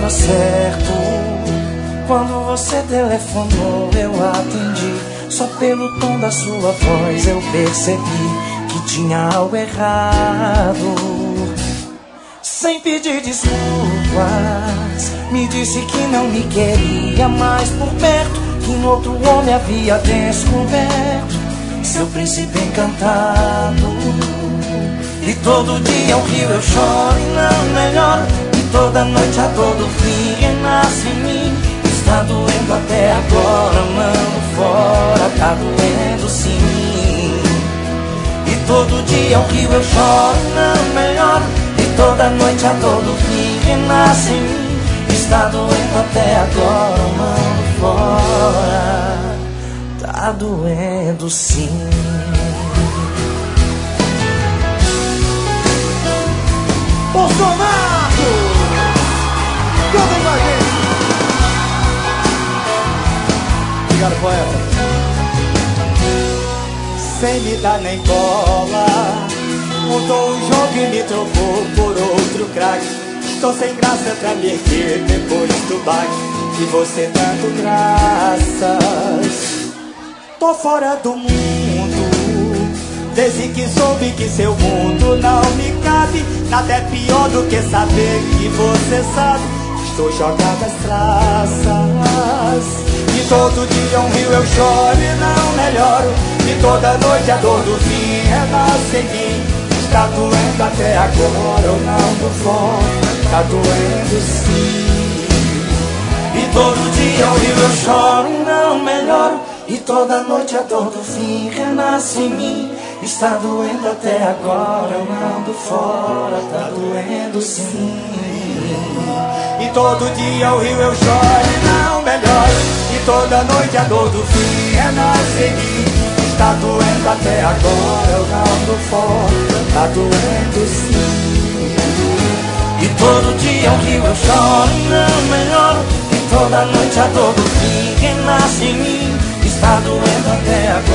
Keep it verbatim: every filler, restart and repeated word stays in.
hora certo. Quando você telefonou eu atendi. Só pelo tom da sua voz eu percebi que tinha algo errado. Sem pedir desculpas, me disse que não me queria mais por perto, que no outro homem havia descoberto seu príncipe encantado. E todo dia um rio eu choro e não melhoro, e toda noite a todo fim renasce em mim. Está doendo até agora, mano, fora, tá doendo sim. E todo dia um rio eu choro e não melhoro, e toda noite a todo fim renasce em mim. Está doendo até agora, mano, fora, tá doendo sim. Bolsonaro! Canta com a gente! Obrigado, poeta. Sem me dar nem bola, mudou o jogo e me trocou por outro craque. Tô sem graça pra me erguer depois do baque, e você dando graças. Tô fora do mundo, desde que soube que seu mundo não me cabe. Nada é pior do que saber que você sabe. Estou jogado às traças, e todo dia um rio eu choro e não melhoro, e toda noite a dor do fim renasce em mim. Tá doendo até agora, eu não do fome, tá doendo sim. E todo dia um rio eu choro e não melhoro, e toda noite a dor do fim renasce em mim. Está doendo até agora, eu ando fora, tá doendo sim. E todo dia o rio eu choro e não melhoro, e toda noite a dor do fim renasce em mim. Está doendo até agora, eu ando fora, tá doendo sim. E todo dia um rio eu choro e não melhoro, e toda noite a dor do fim renasce em mim. Está doendo até agora.